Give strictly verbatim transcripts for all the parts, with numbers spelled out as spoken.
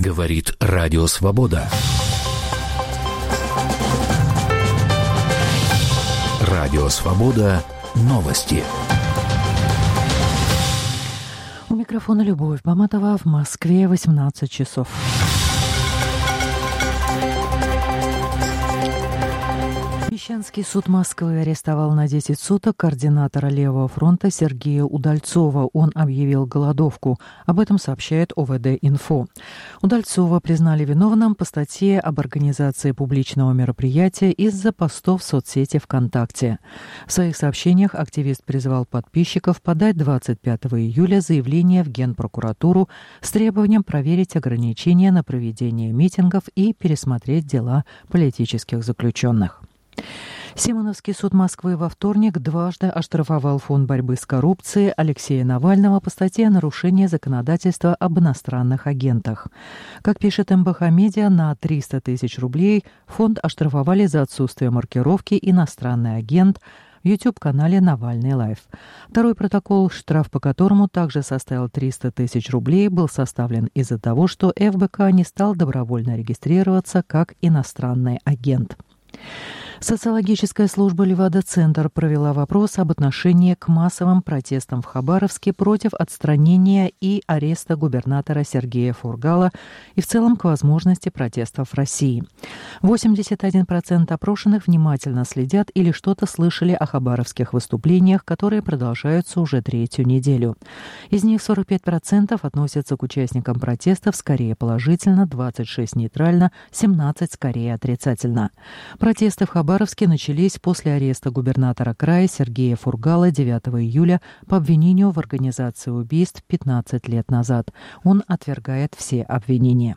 Говорит Радио Свобода. Радио Свобода. Новости. У микрофона Любовь Баматова. В Москве восемнадцать часов. Мещанский суд Москвы арестовал на десять суток координатора Левого фронта Сергея Удальцова. Он объявил голодовку. Об этом сообщает о вэ дэ-инфо. Удальцова признали виновным по статье об организации публичного мероприятия из-за постов в соцсети ВКонтакте. В своих сообщениях активист призвал подписчиков подать двадцать пятого июля заявление в Генпрокуратуру с требованием проверить ограничения на проведение митингов и пересмотреть дела политических заключенных. Симоновский суд Москвы во вторник дважды оштрафовал Фонд борьбы с коррупцией Алексея Навального по статье о нарушении законодательства об иностранных агентах. Как пишет эм бэ ха Медиа, на триста тысяч рублей фонд оштрафовали за отсутствие маркировки «Иностранный агент» в YouTube-канале «Навальный Лайв». Второй протокол, штраф по которому также составил триста тысяч рублей, был составлен из-за того, что эф бэ ка не стал добровольно регистрироваться как иностранный агент. Социологическая служба «Левада-Центр» провела вопрос об отношении к массовым протестам в Хабаровске против отстранения и ареста губернатора Сергея Фургала и в целом к возможности протестов в России. восемьдесят один процент опрошенных внимательно следят или что-то слышали о хабаровских выступлениях, которые продолжаются уже третью неделю. Из них сорок пять процентов относятся к участникам протестов скорее положительно, двадцать шесть процентов нейтрально, семнадцать процентов скорее отрицательно. Протесты в Хабаровске Хабаровске начались после ареста губернатора края Сергея Фургала девятого июля по обвинению в организации убийств пятнадцать лет назад. Он отвергает все обвинения.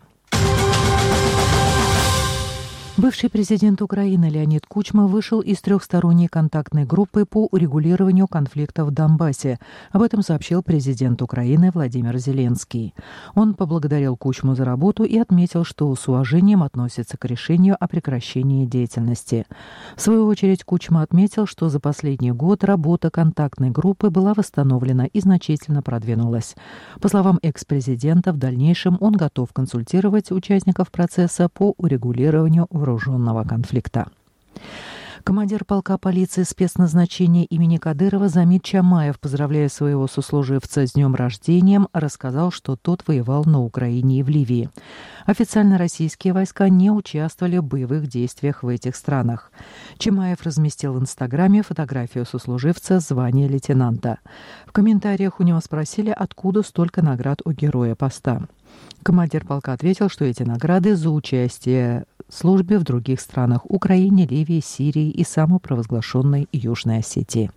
Бывший президент Украины Леонид Кучма вышел из трехсторонней контактной группы по урегулированию конфликта в Донбассе. Об этом сообщил президент Украины Владимир Зеленский. Он поблагодарил Кучму за работу и отметил, что с уважением относится к решению о прекращении деятельности. В свою очередь Кучма отметил, что за последний год работа контактной группы была восстановлена и значительно продвинулась. По словам экс-президента, в дальнейшем он готов консультировать участников процесса по урегулированию вооруженного конфликта. Командир полка полиции спецназначения имени Кадырова Замит Чамаев, поздравляя своего сослуживца с днем рождения, рассказал, что тот воевал на Украине и в Ливии. Официально российские войска не участвовали в боевых действиях в этих странах. Чамаев разместил в Инстаграме фотографию сослуживца звания лейтенанта. В комментариях у него спросили, откуда столько наград у героя поста. Командир полка ответил, что эти награды за участие в службе в других странах – Украине, Ливии, Сирии и самопровозглашенной Южной Осетии.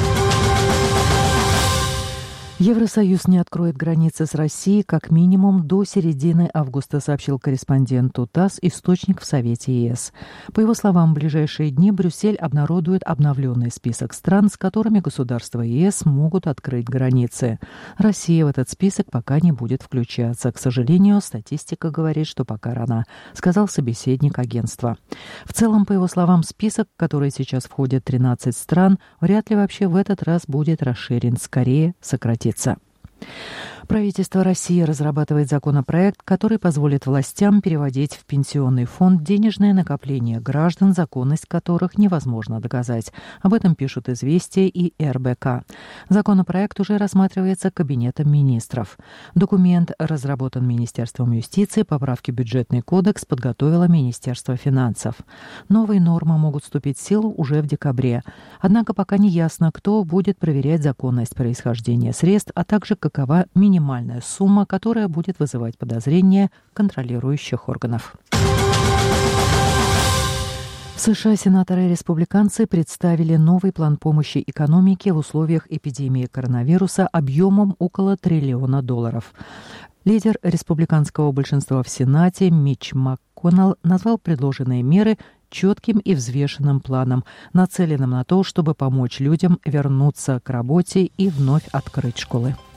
Евросоюз не откроет границы с Россией как минимум до середины августа, сообщил корреспонденту ТАСС источник в Совете е эс. По его словам, в ближайшие дни Брюссель обнародует обновленный список стран, с которыми государства е эс могут открыть границы. Россия в этот список пока не будет включаться. К сожалению, статистика говорит, что пока рано, сказал собеседник агентства. В целом, по его словам, список, в который сейчас входят тринадцать стран, вряд ли вообще в этот раз будет расширен, скорее сократится. Правительство России разрабатывает законопроект, который позволит властям переводить в пенсионный фонд денежное накопление граждан, законность которых невозможно доказать. Об этом пишут «Известия» и эр бэ ка. Законопроект уже рассматривается Кабинетом министров. Документ разработан Министерством юстиции, поправки в бюджетный кодекс подготовило Министерство финансов. Новые нормы могут вступить в силу уже в декабре. Однако пока не ясно, кто будет проверять законность происхождения средств, а также какова минимальная минимальная сумма, которая будет вызывать подозрения контролирующих органов. В США сенаторы и республиканцы представили новый план помощи экономике в условиях эпидемии коронавируса объемом около триллиона долларов. Лидер республиканского большинства в Сенате Митч МакКоннелл назвал предложенные меры четким и взвешенным планом, нацеленным на то, чтобы помочь людям вернуться к работе и вновь открыть школы.